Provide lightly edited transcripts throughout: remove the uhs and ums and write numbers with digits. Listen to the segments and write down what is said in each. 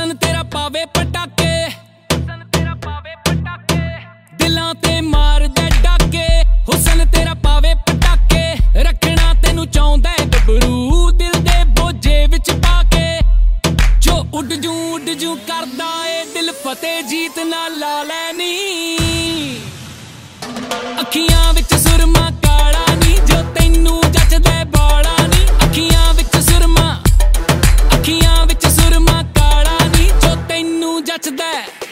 हुसन तेरा पावे पटाके दिलां ते मार दे डाके हुसन तेरा पावे पटाके रखना तेनू चाहुंदा है गबरू दिल दे बोझे विच पाके जो उड जू करदा ए दिल फतेह जीत ना ला लैनी अखियां विच सुरमा काला नी जो तैनू जचदा बाला नी अखियां विच सुरमा काला नी जो तैनू जचदा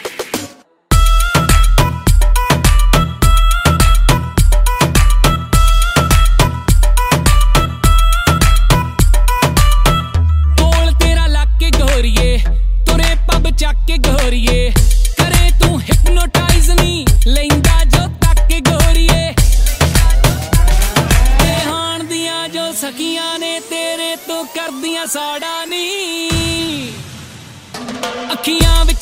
कोल तेरा लाके गोरिए तुरे पब चक के गोरिए करे तू हिप्नोटाइज नी लैंदा जो तक गोरिए ते हाण दियां जो सखियां ने तेरे तो करदियां साड़ा नी अखियां